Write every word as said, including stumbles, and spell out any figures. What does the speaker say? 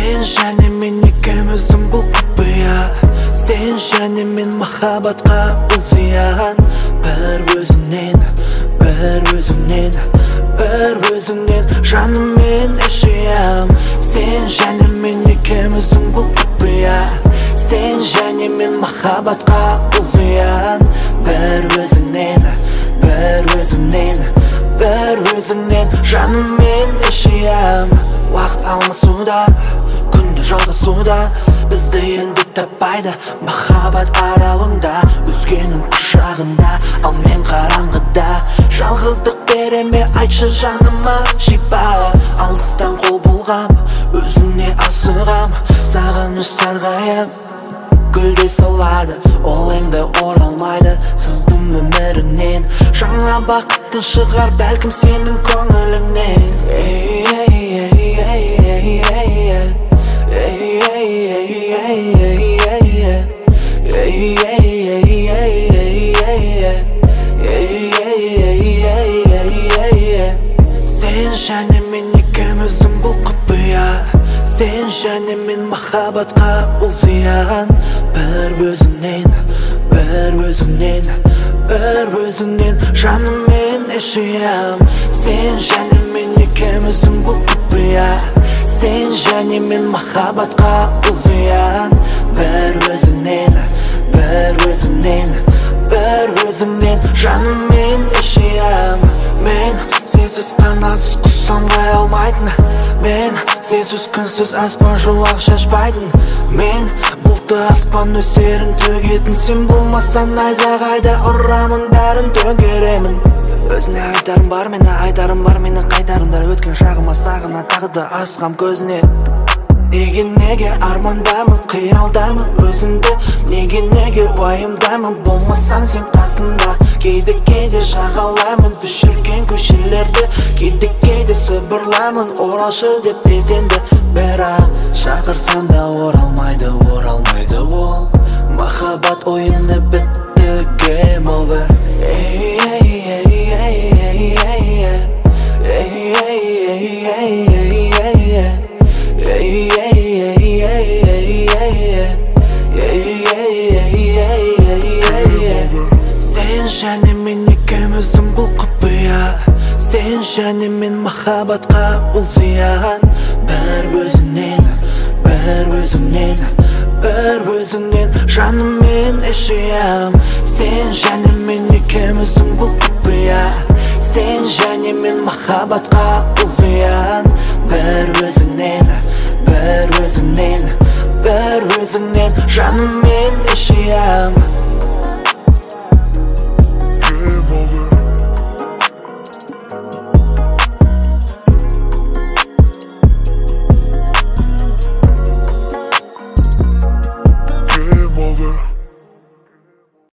Сен және мен екеуміздің бұл құпия. Сен және мен махаббатқа бұл зиян. Бір өзіңнен, бір өзіңнен, бір өзіңнен жаным мен эшиям. Сен және мен екеуміздің бұл құпия. Сен және мен махаббатқа бұл зиян. Бір өзіңнен, бір өзіңнен, бір өзіңнен жаным мен эшиям. Уақыт алмасуда, күнде жалғасуда, бізді енді таппайды махаббат аралыңда. Өзгенің құшағында, ал мен қараңғыда. Жалғыздық бере ме, айтшы жаныма шипа. Алыстан қол бұлғам, өзіңе асығам. Сағыныш сарғайып, гүлдей солады, ол енді оралмайды сыздың өміріңнен. Жаңа бақыттың шығар бәлкім сенің көңіліңнен. Сен және мен екеуміздің бұл құпия. Сен және мен махаббатқа бұл зиян. Бір өзіңнен, бір өзіңнен, бір өзіңнен жаным мен эшиям. Сен және мен екеуміздің бұл құпия. Сен және мен махаббатқа бұл зиян. Бір өзіңнен, бір өзіңнен, бір өзіңнен жаным мен эшиям. Мен сенсіз қанатсыз құс самғай алмайтын. Мен сенсіз күнсіз аспан жуақ шашпайтын. Мен бұлтты аспан өсерін төгетін. Сен болмасаң найзағайда ұрамын, бәрін төңкеремін. Өзіне айтарым бар, мені айтарым бар, мені қайтарыңдар. Өткен шағыма сағына тағы да асқам көзіне. Неге неге армандамын, қиялдамын өзіңді. Неге неге уайымдамын, болмасаң сен қасымда. Кейде кейде жағалаймын біз жүрген көшелерді. Кейде кейде сыбырлаймын оралшы деп тезенді. Бірақ шақырсам да оралмайды, оралмайды ол. Махаббат ойыны бітті, game over. Ей, ей, ей, ей, ей, ей, ей. Ей, ей, ей, ей, ей, ей, ей. Ей, ей, ей, ей, ей, ей. Ей, ей, ей, ей, ей, ей. Сен және мен екеуміздің бұл құпия. Сен және мен махаббатқа бұл зиян. Бір өзіңнен, бір өзіңнен, бір өзіңнен жаным мен эшиям. Сен және мен екеуміздің бұл құпия. Сен және мен махаббатқа бұл зиян. Бір өзіңнен, бір өзіңнен, бір өзіңнен жаным мен эшиям.